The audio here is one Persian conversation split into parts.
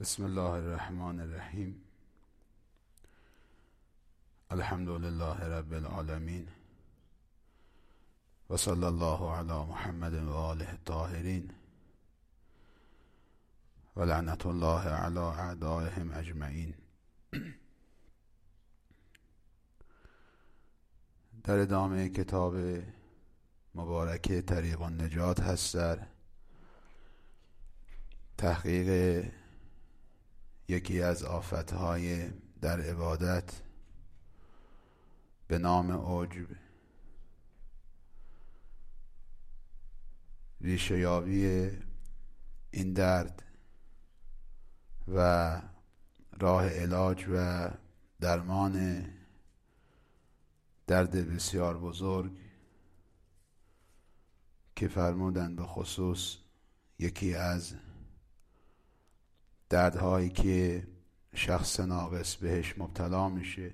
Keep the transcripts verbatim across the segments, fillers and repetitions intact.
بسم الله الرحمن الرحیم. الحمد لله رب العالمین و صلی الله علی محمد و آله الطاهرین و لعنت الله علی اعدائهم اجمعین. در ادامه کتاب مبارک طریق النجات هست در تحقیق یکی از آفتهای در عبادت به نام عجب. ریشه یابی این درد و راه علاج و درمان درد بسیار بزرگ که فرمودن به خصوص یکی از دردهایی که شخص ناقص بهش مبتلا میشه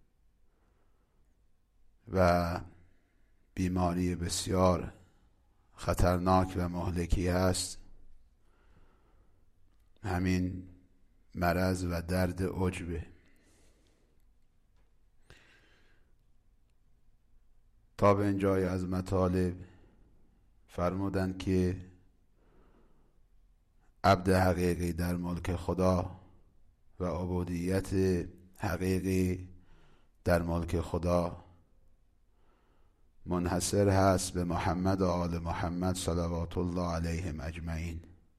و بیماری بسیار خطرناک و مهلکی هست، همین مرض و درد عجبه. تا به اینجای از مطالب فرمودند که عبد حقیقی در ملک خدا و عبودیت حقیقی در ملک خدا منحصر هست به محمد و آل محمد صلوات الله علیهم اجمعین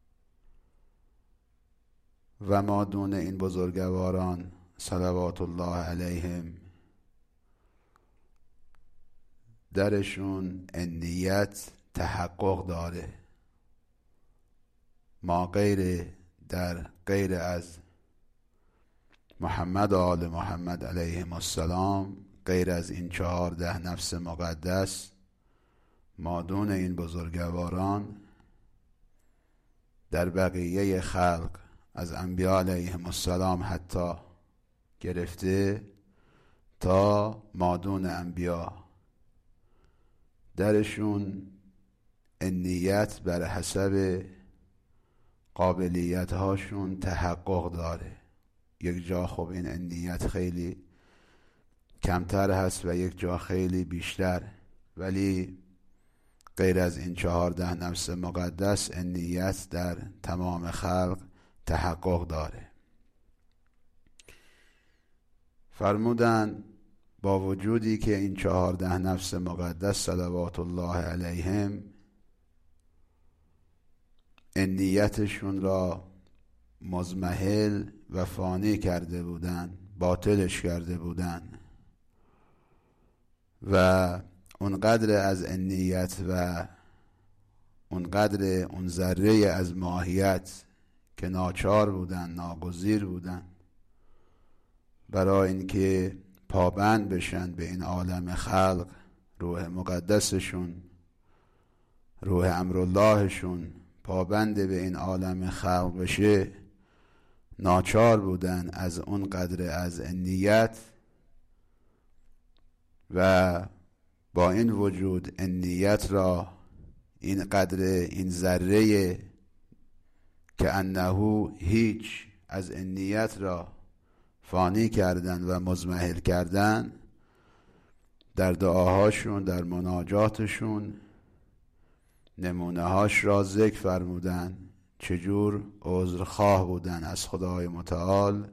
و ما دون این بزرگواران صلوات الله علیهم درشون نیت تحقق داره. ما غیر در غیر از محمد و آل محمد علیهم السلام، غیر از این چهارده نفس مقدس، ما دون این بزرگواران در بقیه خلق از انبیاء علیهم السلام حتی گرفته تا ما دون انبیاء درشون نیت بر حسب قابلیت هاشون تحقق داره. یک جا خب این نیت خیلی کمتر هست و یک جا خیلی بیشتر، ولی غیر از این چهارده نفس مقدس نیت در تمام خلق تحقق داره. فرمودن با وجودی که این چهارده نفس مقدس صلوات الله علیهم نیتشون را مضمحل و فانی کرده بودن، باطلش کرده بودن و اونقدر از نیت و اونقدر اون ذره از ماهیت که ناچار بودن، ناگزیر بودن برای اینکه پابند بشن به این عالم خلق، روح مقدسشون، روح امراللهشون پابند به این عالم خلق بشه، ناچار بودن از اون قدر از نیت و با این وجود نیت را این قدر، این ذره که انه هیچ از نیت را فانی کردن و مضمحل کردن. در دعاهاشون، در مناجاتشون نمونه هاش را ذکر فرمودن، چجور عذرخواه بودن از خدای متعال،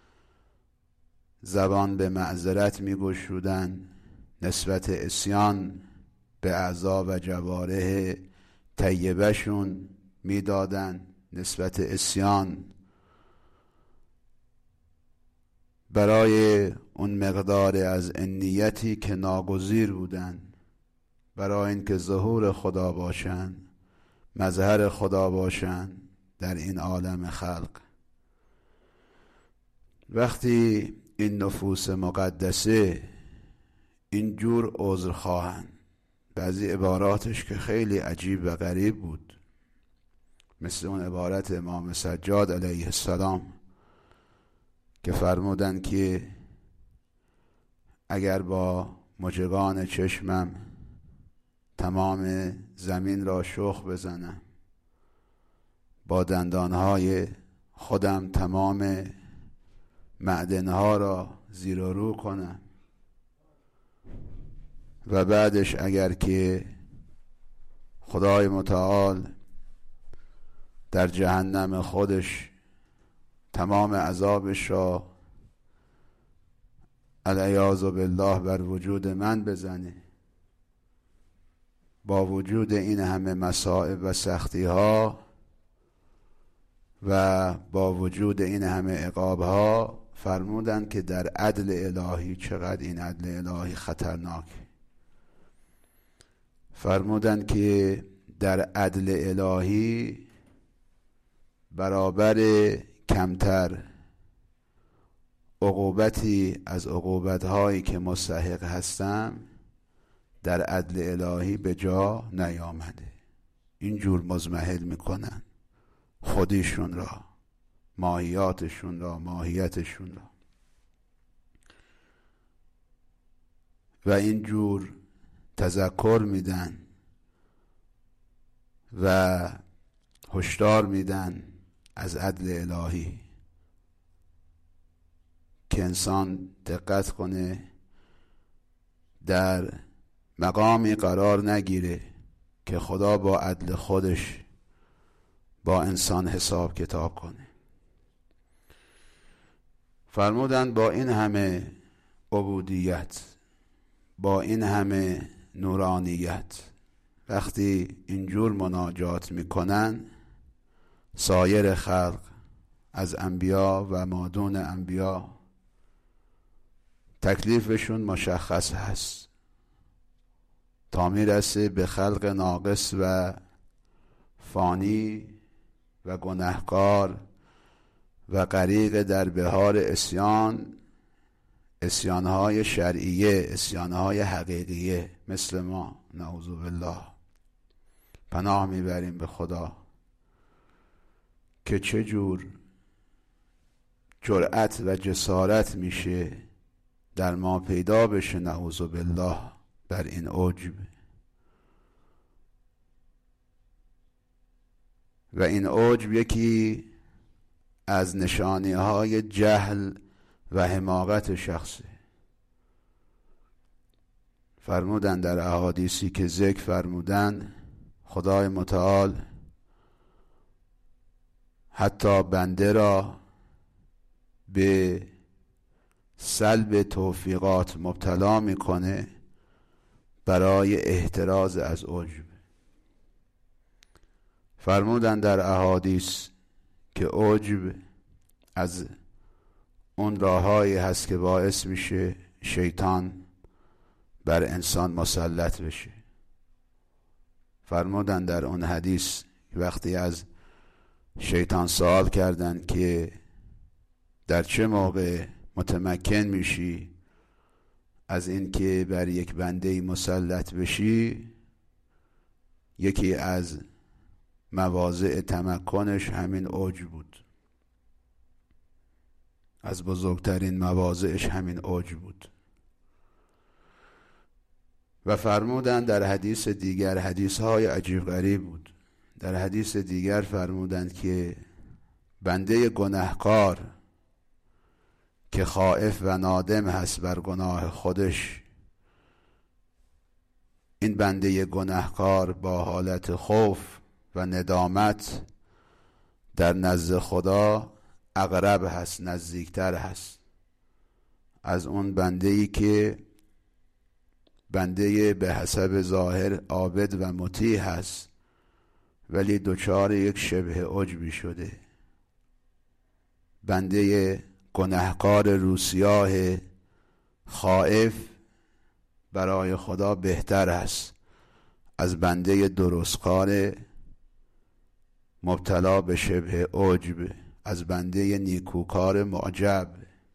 زبان به معذرت می گشودن، نسبت عصیان به اعضا و جوارح طیبه شون می دادن، نسبت عصیان برای اون مقدار از نیتی که ناگزیر بودن برای اینکه ظهور خدا باشن، مظهر خدا باشن در این عالم خلق. وقتی این نفوس مقدسه این جور عذر خواهن، بعضی عباراتش که خیلی عجیب و غریب بود، مثل اون عبارت امام سجاد علیه السلام که فرمودن که اگر با مژگان چشمم تمام زمین را شخ بزنم، با دندانهای خودم تمام معدنها را زیر و رو کنم و بعدش اگر که خدای متعال در جهنم خودش تمام عذابش را العیاذ بالله بر وجود من بزنه، با وجود این همه مصائب و سختی ها و با وجود این همه عقاب ها، فرمودند که در عدل الهی، چقدر این عدل الهی خطرناک، فرمودند که در عدل الهی برابر کمتر عقوبتی از عقوبت‌هایی که مستحق هستم در عدل الهی به جا نیامده. اینجور مضمحل میکنن خودشون را، ماهیاتشون را، ماهیتشون را، و اینجور تذکر میدن و هشدار میدن از عدل الهی که انسان دقت کنه در مقامی قرار نگیره که خدا با عدل خودش با انسان حساب کتاب کنه. فرمودند با این همه عبودیت، با این همه نورانیت، وقتی اینجور مناجات میکنن، سایر خلق از انبیا و مادون انبیا تکلیفشون مشخص هست تا میرسه به خلق ناقص و فانی و گناهکار و غریق در بحار اسیان، اسیانهای شرعیه، اسیانهای حقیقیه مثل ما، نعوذ بالله. پناه میبریم به خدا که چجور جرأت و جسارت میشه در ما پیدا بشه، نعوذ بالله، بر این عجب. و این عجب یکی از نشانی های جهل و حماقت شخصه. فرمودن در احادیثی که ذکر فرمودن، خدای متعال حتی بنده را به سلب توفیقات مبتلا میکنه برای احتراز از عجب. فرمودن در احادیث که عجب از اون راههایی هست که باعث میشه شیطان بر انسان مسلط بشه. فرمودن در اون حدیث وقتی از شیطان سوال کردن که در چه موقع متمکن میشی از این که بر یک بنده مسلط بشی، یکی از مواضع تمکنش همین عجب بود، از بزرگترین مواضعش همین عجب بود. و فرمودن در حدیث دیگر، حدیث های عجیب غریب بود، در حدیث دیگر فرمودند که بنده گناهکار که خائف و نادم هست بر گناه خودش، این بنده گناهکار با حالت خوف و ندامت در نزد خدا اقرب هست، نزدیکتر هست از اون بنده‌ای که بنده به حسب ظاهر عابد و مطیع هست ولی دچار یک شبه عجبی شده. بنده گناهکار روسیاه خائف برای خدا بهتر است از بنده درستکار مبتلا به شبه عجب، از بنده نیکوکار معجب.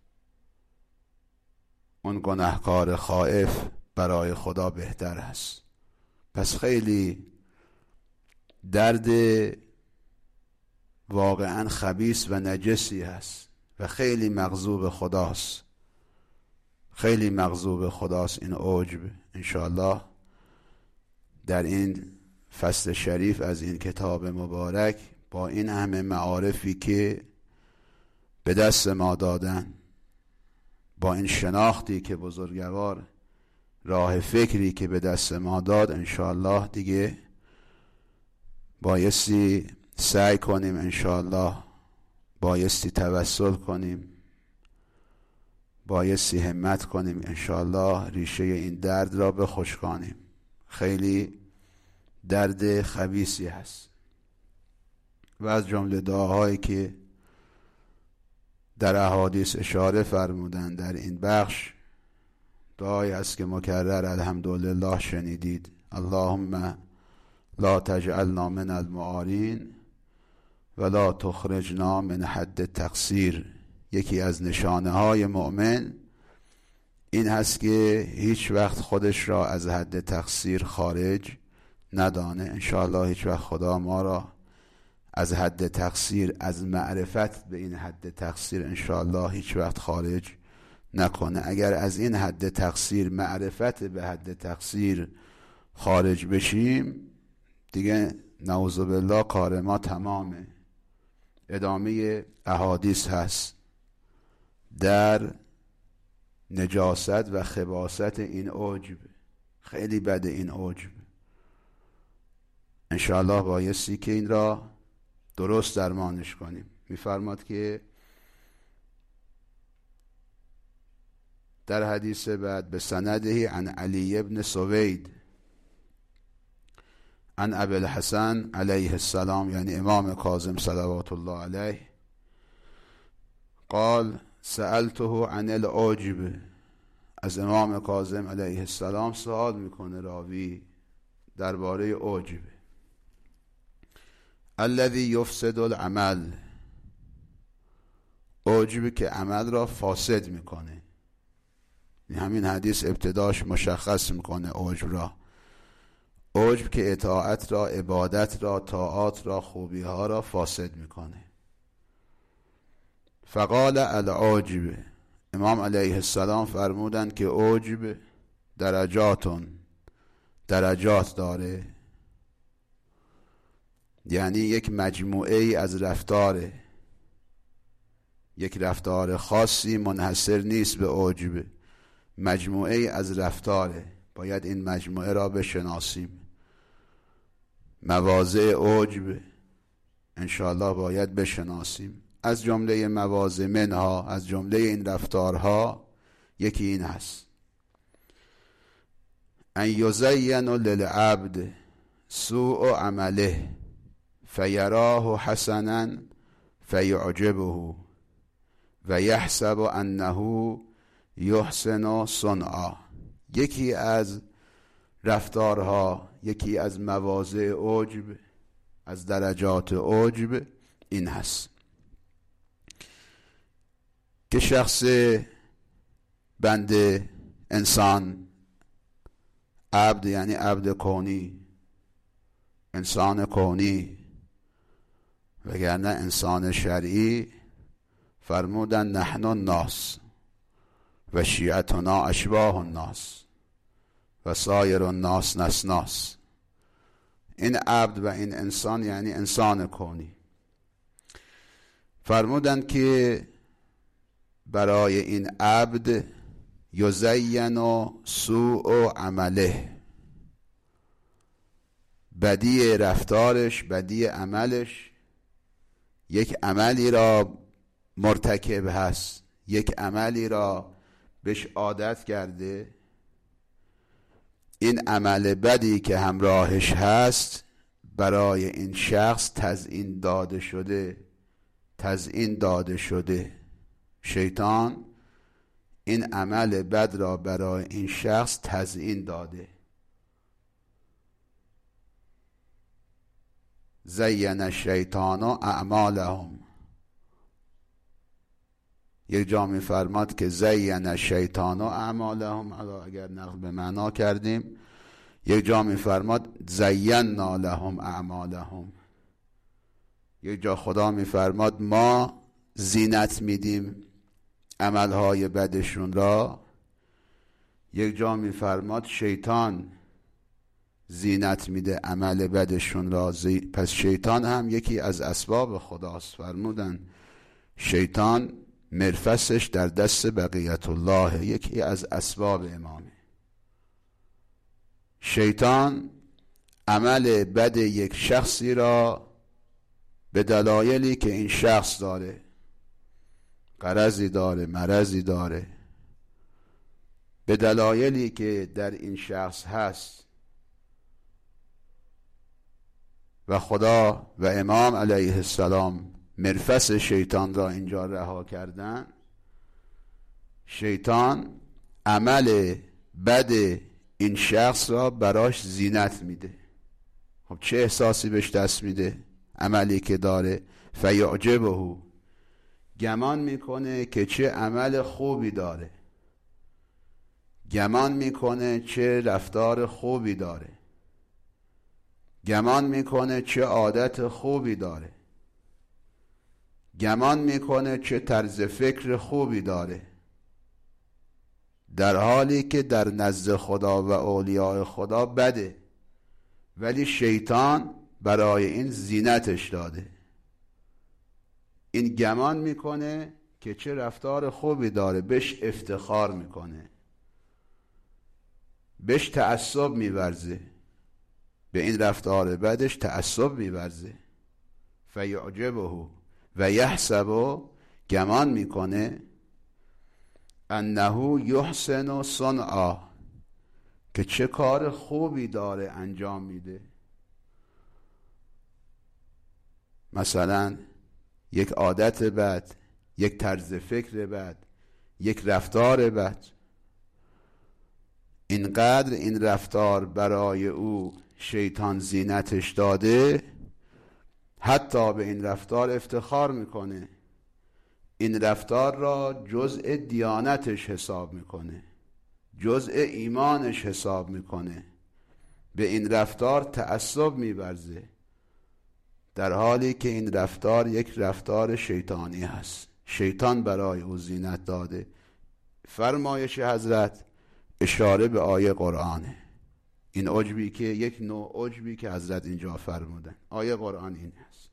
اون گناهکار خائف برای خدا بهتر است. پس خیلی درد واقعا خبیث و نجسی هست و خیلی مغضوب خداست، خیلی مغضوب خداست این عجب. انشاءالله در این فصل شریف از این کتاب مبارک با این همه معارفی که به دست ما دادن، با این شناختی که بزرگوار، راه فکری که به دست ما داد، انشاءالله دیگه بایستی سعی کنیم، انشاءالله بایستی توسل کنیم، بایستی همت کنیم، انشاءالله ریشه این درد را بخشکانیم. خیلی درد خبیثی هست و از جمله دعاهایی که در احادیث اشاره فرمودن در این بخش، دعایی است که مکرر الحمدلله شنیدید: اللهم لا تجعلنا من المعارین ولا تخرجنا من حد تقصیر. یکی از نشانه های مؤمن این هست که هیچ وقت خودش را از حد تقصیر خارج ندانه. انشاءالله هیچ وقت خدا ما را از حد تقصیر، از معرفت به این حد تقصیر انشاءالله هیچ وقت خارج نکنه. اگر از این حد تقصیر، معرفت به حد تقصیر خارج بشیم، دیگه نعوذ بالله کار ما تمامه. ادامه احادیث هست در نجاست و خباثت این عجب. خیلی بده این عجب. انشاءالله بایستی که این را درست درمانش کنیم. میفرماد که در حدیث بعد به سنده عن علی ابن سوید عن ابی الحسن علیه السلام، یعنی امام کاظم صلوات الله علیه، قال سألته عن العجب. از امام کاظم علیه السلام سوال میکنه راوی درباره عجب. الذی یفسد العمل، عجب که عمل را فاسد میکنه. همین حدیث ابتداش مشخص میکنه عجب را. عجب که اطاعت را، عبادت را، طاعات را، خوبی ها را فاسد میکنه. فقال العجب، امام علیه السلام فرمودند که عجب درجاتون، درجات داره، یعنی یک مجموعه ای از رفتاره، یک رفتار خاصی منحصر نیست به عجب، مجموعه ای از رفتاره. باید این مجموعه را بشناسیم. مواضع عجب انشاءالله باید بشناسیم. از جمله مواضع منها، از جمله این رفتارها یکی این هست: ان یزین للعبد سوء عمله فیراه حسنا فیعجبه و یحسب انه یحسن صنعا. یکی از رفتارها، یکی از مواضع عجب، از درجات عجب این هست که شخص بنده، انسان، عبد یعنی عبد کونی، انسان کونی، وگرنه انسان شرعی فرمودن نحن الناس و شیعتنا اشباه الناس و سایر الناس نسناس. این عبد و این انسان یعنی انسان کونی. فرمودند که برای این عبد یزین سوء عمله، بدی رفتارش، بدی عملش، یک عملی را مرتکب هست، یک عملی را بهش عادت کرده، این عمل بدی که همراهش هست برای این شخص تزیین داده شده، تزیین داده شده. شیطان این عمل بد را برای این شخص تزیین داده. زین الشیطان اعمالهم. یک جا می فرماد که زین الشیطان اعمالهم، اگر نقل به معنا کردیم. یک جا می فرماد زینا لهم اعمالهم. یک جا خدا می فرماد ما زینت میدیم عملهای بدشون را. یک جا می فرماد شیطان زینت میده عمل بدشون را. پس شیطان هم یکی از اسباب خداست. فرمودن شیطان مرفسش در دست بقیت الله، یکی از اسباب امامه. شیطان عمل بد یک شخصی را به دلایلی که این شخص داره، غرضی داره، مرضی داره، به دلایلی که در این شخص هست و خدا و امام علیه السلام مرفس شیطان را اینجا رها کردن، شیطان عمل بد این شخص را براش زینت میده. خب چه احساسی بهش دست میده؟ عملی که داره فیعجبه، گمان میکنه که چه عمل خوبی داره، گمان میکنه چه رفتار خوبی داره، گمان میکنه چه عادت خوبی داره، گمان میکنه چه طرز فکر خوبی داره، در حالی که در نزد خدا و اولیاء خدا بده، ولی شیطان برای این زینتش داده. این گمان میکنه که چه رفتار خوبی داره، بهش افتخار میکنه، بهش تعصب میورزه، به این رفتار بدش تعصب میورزه. فیعجبه و یحسب، گمان میکنه انه یحسن صنعا، که چه کار خوبی داره انجام میده. مثلا یک عادت بد، یک طرز فکر بد، یک رفتار بد، اینقدر این رفتار برای او شیطان زینتش داده، حتی به این رفتار افتخار میکنه، این رفتار را جزء دیانتش حساب میکنه، جزء ایمانش حساب میکنه، به این رفتار تعصب میورزه، در حالی که این رفتار یک رفتار شیطانی هست. شیطان برای او زینت داده. فرمایش حضرت اشاره به آیه قرآنه. این عجبی که یک نوع عجبی که حضرت اینجا فرمودن، آیه قرآن این هست.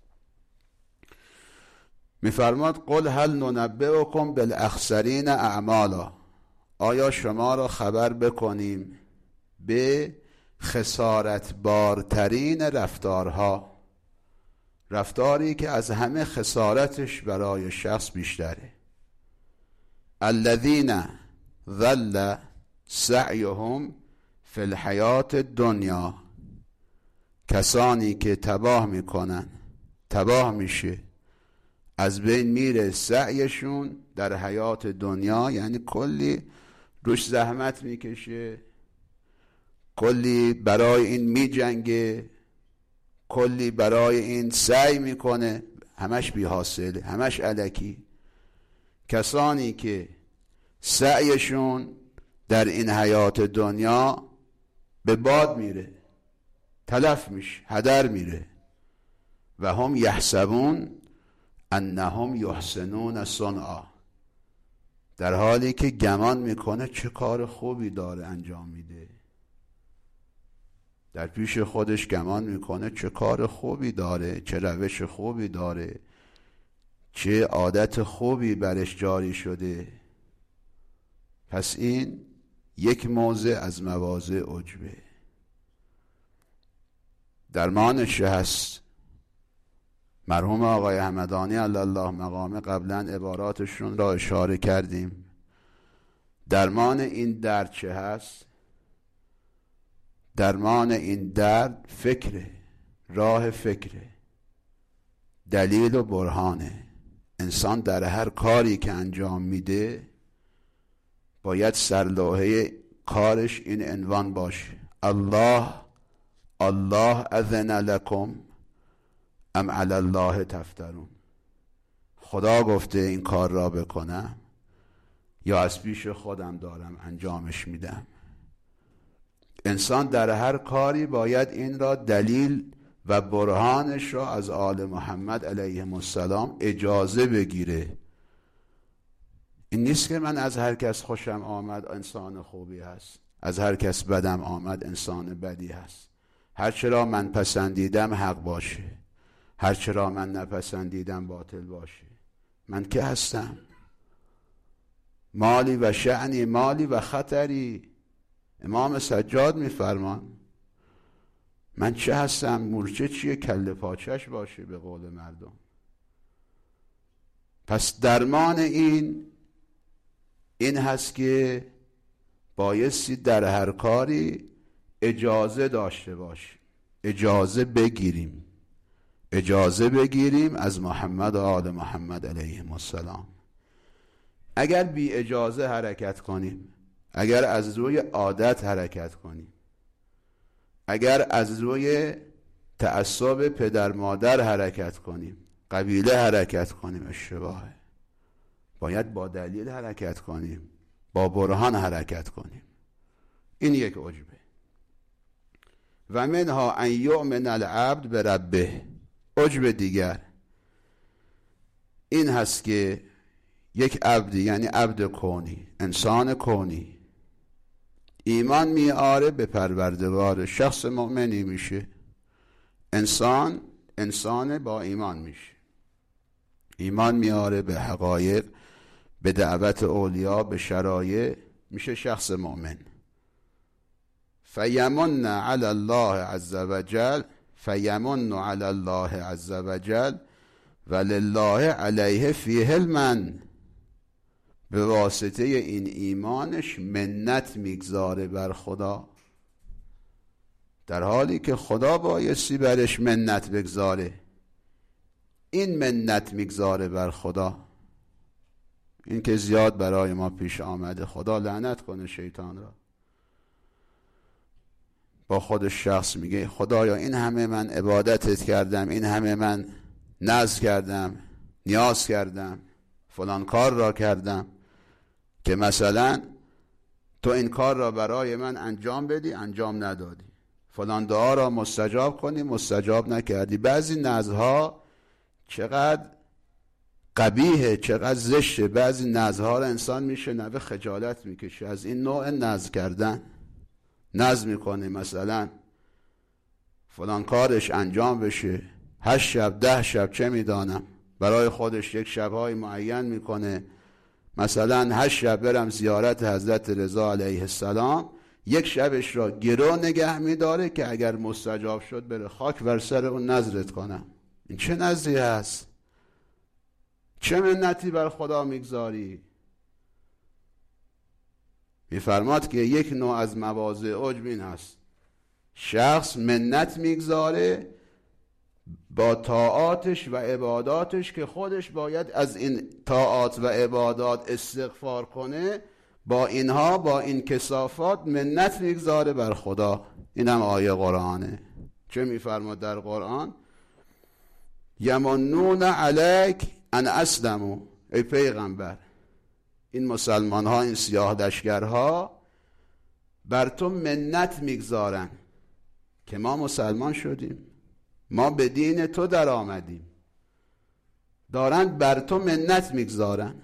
میفرماد قل هل ننبئکم بالاخسرین اعمالا، آیا شما را خبر بکنیم به خسارت بارترین رفتارها، رفتاری که از همه خسارتش برای شخص بیشتره. الذین ضل سعیهم فی الحیات الدنیا، کسانی که تباه میکنن، تباه میشه، از بین میره سعیشون در حیات دنیا، یعنی کلی روش زحمت میکشه، کلی برای این میجنگه، کلی برای این سعی میکنه، همش بی حاصله، همش الکی. کسانی که سعیشون در این حیات دنیا به باد میره، تلف میشه، هدر میره. و هم یحسبون انهم یحسنون صنعا، در حالی که گمان میکنه چه کار خوبی داره انجام میده، در پیش خودش گمان میکنه چه کار خوبی داره، چه روش خوبی داره، چه عادت خوبی برش جاری شده. پس این یک موضع از مواضع عجبه. درمانش هست. مرحوم آقای همدانی علی الله مقامه قبلا عباراتشون را اشاره کردیم. درمان این درد چه هست؟ درمان این درد فکره، راه فکره، دلیل و برهانه. انسان در هر کاری که انجام میده باید سرلوحه کارش این عنوان باشه: الله الله اذن لکم ام علی الله تفترون. خدا گفته این کار را بکنم یا از پیش خودم دارم انجامش میدم. انسان در هر کاری باید این را دلیل و برهانش را از آل محمد علیهم السلام اجازه بگیره. این نیست که من از هر کس خوشم آمد انسان خوبی هست، از هر کس بدم آمد انسان بدی هست. هر چرا من پسندیدم حق باشه، هر چرا من نپسندیدم باطل باشه. من که هستم؟ مالی و شعنی، مالی و خطری. امام سجاد میفرمان من چه هستم؟ مورچه چیه؟ کله پاچش باشه به قول مردم. پس درمان این این هست که بایستی در هر کاری اجازه داشته باشیم، اجازه بگیریم، اجازه بگیریم از محمد و آل محمد علیهم السلام. اگر بی اجازه حرکت کنیم، اگر از روی عادت حرکت کنیم، اگر از روی تعصب پدر مادر حرکت کنیم، قبیله حرکت کنیم، اشتباهه. باید با دلیل حرکت کنیم، با برهان حرکت کنیم. این یک عجبه. و منها ان یؤمن العبد بربه. عجب دیگر این هست که یک عبدی، یعنی عبد کونی، انسان کونی، ایمان میاره به پروردگار، شخص مؤمنی میشه. انسان انسان با ایمان میشه، ایمان میاره به حقایق، به دعوت اولیا، به شرایع، میشه شخص مؤمن. فیمن علی الله عز وجل، فیمن علی الله عز وجل ولله علیه فیه المن. به واسطه این ایمانش منت میگذاره بر خدا، در حالی که خدا بایستی برش منت بگذاره. این منت میگذاره بر خدا. این که زیاد برای ما پیش آمده، خدا لعنت کنه شیطان را. با خودش شخص میگه خدایا این همه من عبادتت کردم، این همه من نذر کردم، نیاز کردم، فلان کار را کردم که مثلا تو این کار را برای من انجام بدی، انجام ندادی. فلان دعا را مستجاب کنی، مستجاب نکردی. بعضی نذرها چقدر قبیحه، چقدر زشته. بعضی نذرها را انسان میشه نوه خجالت میکشه از این نوع نذر کردن. نذر میکنه مثلا فلان کارش انجام بشه، هشت شب ده شب چه میدانم، برای خودش یک شبهای معین میکنه. مثلا هشت شب برم زیارت حضرت رضا علیه السلام، یک شبش را گرو نگه میداره که اگر مستجاب شد بره خاک بر سر اون نذرت کنم. این چه نذری هست؟ چه منتی بر خدا میگذاری؟ میفرماد که یک نوع از مواضع عجب این هست، شخص منت میگذاره با طاعاتش و عباداتش که خودش باید از این طاعات و عبادات استغفار کنه، با اینها، با این کثافات منت میگذاره بر خدا. اینم آیه قرآنه. چه میفرماد در قرآن؟ یمنون علیک ان اسلموا. ای پیغمبر، این مسلمان ها، این سیاه دشگرها بر تو منت میگذارن که ما مسلمان شدیم، ما به دین تو در آمدیم. دارن بر تو منت میگذارن.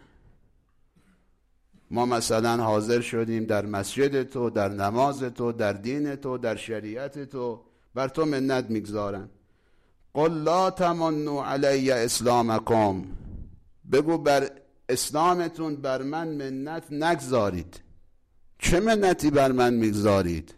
ما مثلا حاضر شدیم در مسجد تو، در نماز تو، در دین تو، در شریعت تو، بر تو منت میگذارن. قل لا تمنوا علی اسلامکم. بگو بر اسلامتون بر من منت نگذارید. چه منتی بر من میگذارید؟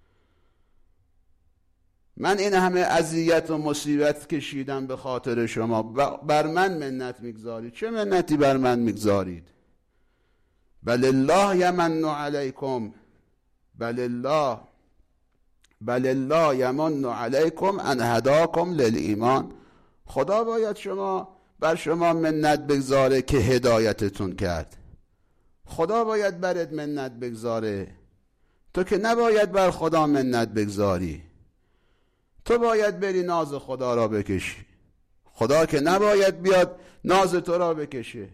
من این همه اذیت و مصیبت کشیدم به خاطر شما، بر من منت میگذارید؟ چه منتی بر من میگذارید؟ بل الله یمن علیکم، بل الله بل الله یمن علیکم ان هداکم للایمان. خدا باید شما بر شما منت بگذاره که هدایتتون کرد. خدا باید برت منت بگذاره، تو که نباید بر خدا منت بگذاری. تو باید بری ناز خدا را بکشی، خدا که نباید بیاد ناز تو را بکشه.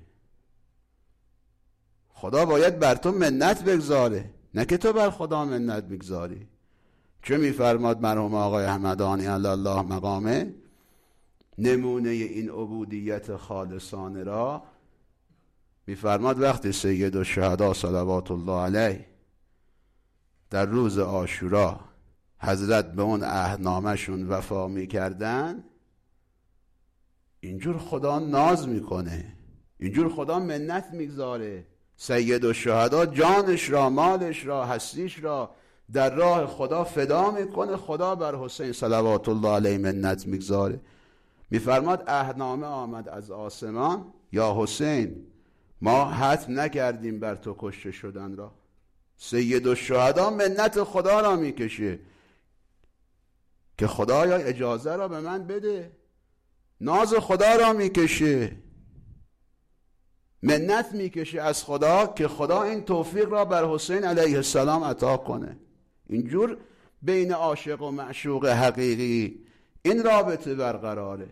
خدا باید بر تو منت بگذاره، نه که تو بر خدا منت بگذاری. چه میفرماد مرحوم آقای همدانی علی الله مقامه؟ نمونه این عبودیت خالصانه را میفرماد وقتی سید الشهدا صلوات الله علیه در روز عاشورا حضرت به اون عهدنامه‌شون وفا میکردن، اینجور خدا ناز میکنه، اینجور خدا منت میگذاره. سید الشهدا جانش را، مالش را، هستیش را در راه خدا فدا میکنه. خدا بر حسین صلوات الله علیه منت میگذاره. میفرماد عهدنامه آمد از آسمان، یا حسین ما حتم نکردیم بر تو کشته شدن را. سید الشهدا منت خدا را میکشه که خدایا اجازه را به من بده. ناز خدا را میکشه، منت میکشه از خدا که خدا این توفیق را بر حسین علیه السلام عطا کنه. اینجور بین عاشق و معشوق حقیقی این رابطه برقراره.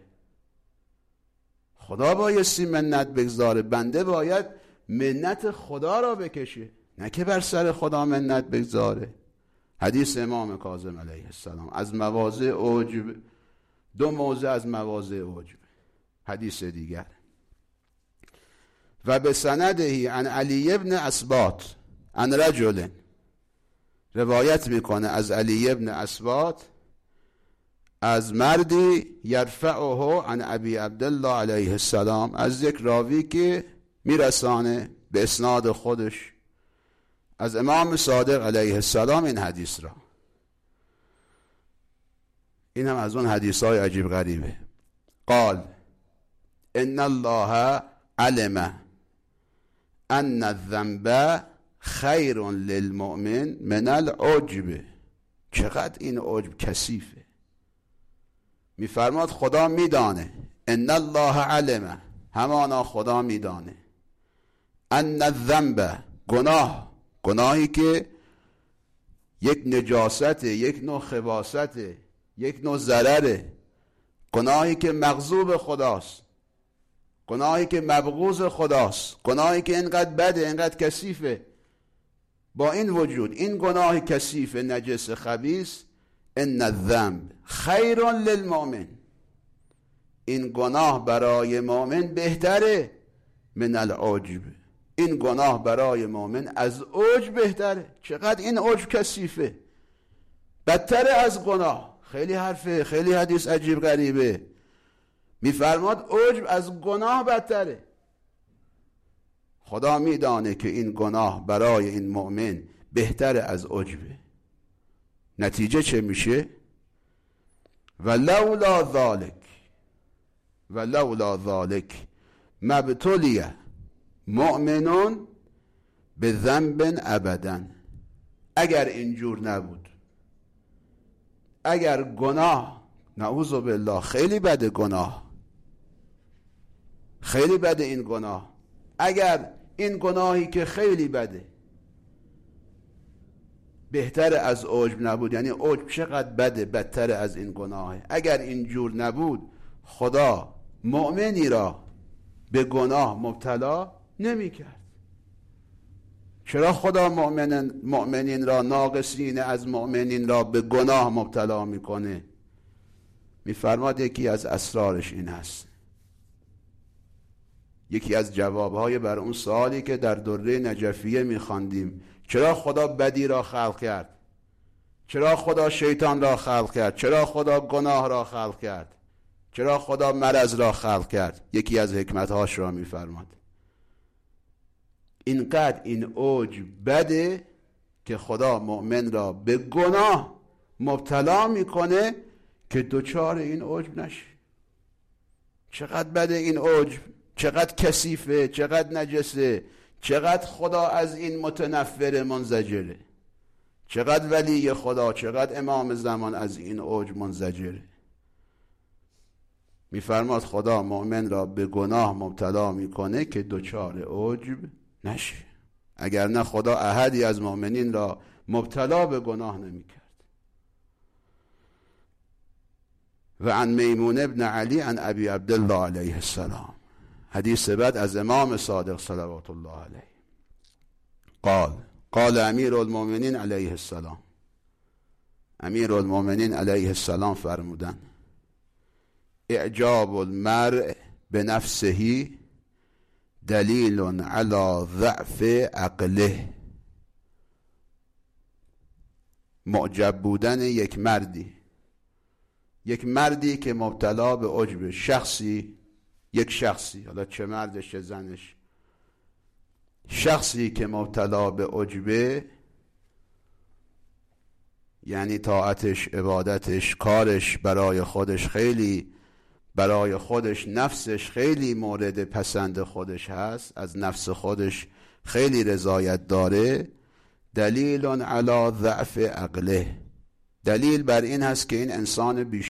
خدا بایستی منت بگذاره، بنده باید منت خدا را بکشه، نه که بر سر خدا منت بگذاره. حدیث امام کاظم علیه السلام از مواضع عجب، دو موضع از مواضع عجب. حدیث دیگر: و به سندهی عن علی ابن اسباط عن رجل، روایت میکنه از علی ابن اسباط از مردی، یرفعه عن ابی عبدالله علیه السلام، از یک راوی که میرسانه به اسناد خودش از امام صادق علیه السلام این حدیث را. این هم از اون حدیث های عجیب غریبه. قال ان الله علم ان الذنب خیر للمؤمن من العجب. چقدر این عجب کثیفه. میفرماد خدا میدانه، ان الله علم، همانا خدا میدانه، ان الذنب، گناه، گناهی که یک نجاست، یک نوع خباثت، یک نوع ضرره، گناهی که مغضوب خداست، گناهی که مبغوض خداست، گناهی که اینقدر بده، اینقدر کثیفه. با این وجود این گناه کثیف، نجس، خبیث، ان الذنب خیر للمؤمن، این گناه برای مؤمن بهتره من العجب، این گناه برای مؤمن از عجب بهتره. چقدر این عجب کثیفه، بدتر از گناه. خیلی حرفه، خیلی حدیث عجیب غریبه. میفرماد عجب از گناه بدتره. خدا میدانه که این گناه برای این مؤمن بهتر از عجبه. نتیجه چه میشه؟ ولولا ذالک، ولولا ذالک مبتلی مؤمنون به ذنب ابدا. اگر اینجور نبود، اگر گناه، نعوذ بالله، خیلی بده گناه، خیلی بده این گناه، اگر این گناهی که خیلی بده بهتر از عجب نبود، یعنی عجب چقدر بده، بدتر از این گناهه، اگر اینجور نبود خدا مؤمنی را به گناه مبتلا نمی کرد. چرا خدا مؤمنین, مؤمنین را، ناقصین از مؤمنین را به گناه مبتلا میکنه؟ میفرماد یکی از اسرارش این هست. یکی از جوابهای بر اون سوالی که در دوره نجفیه میخواندیم، چرا خدا بدی را خلق کرد؟ چرا خدا شیطان را خلق کرد؟ چرا خدا گناه را خلق کرد؟ چرا خدا مرض را خلق کرد؟ یکی از حکمتهاش را میفرماد اینقدر این عجب بده که خدا مؤمن را به گناه مبتلا میکنه که دوچار این عجب نشه. چقدر بده این عجب، چقدر کثیفه، چقدر نجسه، چقدر خدا از این متنفر، منزجره، چقدر ولی خدا، چقدر امام زمان از این عجب منزجره. میفرماد خدا مؤمن را به گناه مبتلا میکنه که دوچار عجب نشه، اگر نه خدا احدی از مؤمنین را مبتلا به گناه نمیکرد. و عن میمون ابن علی عن ابی عبدالله علیه السلام، حدیث بعد از امام صادق صلوات الله علیه، قال قال امیر المؤمنین علیه السلام، امیر المؤمنین علیه السلام فرمودن اعجاب المرء بنفسه دلیل علی ضعف عقله. معجب بودن یک مردی، یک مردی که مبتلا به عجب، شخصی یک شخصی، حالا چه مردش چه زنش، شخصی که مبتلا به عجبه، یعنی طاعتش، عبادتش، کارش برای خودش خیلی برای خودش، نفسش خیلی مورد پسند خودش هست، از نفس خودش خیلی رضایت داره، دلیل علی ضعف عقله، دلیل بر این هست که این انسان بیش